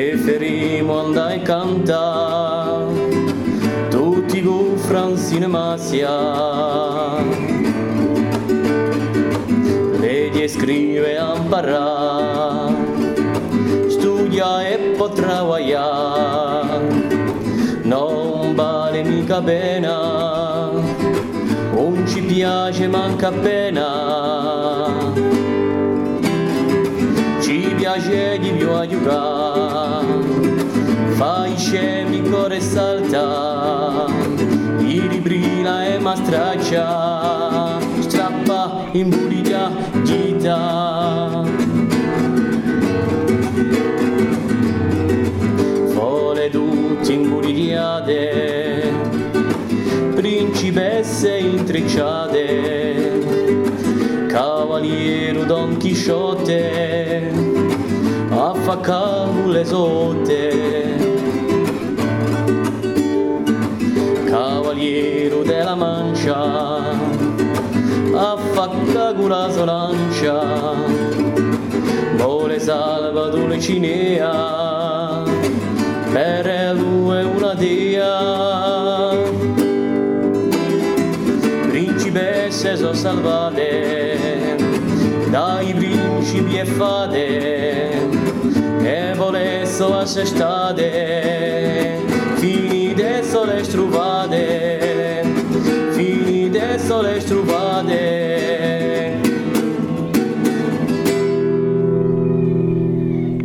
preferimo andare a cantare tutti con Francine Massia. Legge, scrive a imparare, studia e può lavorare, non vale mica pena, non ci piace manca appena. Ci piace di più a giocare, fai scemi, cuore salta, i libri la e mastraccia, strappa in bulia gita. Fole tutti imburigliate, principesse intrecciate, cavaliere Don Chisciotte, affaccavo le sotte. Cavaliere della Mancia, affaccago la solancia, vuole salva Dulcinea, per lui è una dea. Principesse so salvate dai principi e fate, e volessero assestate finite sole struvate.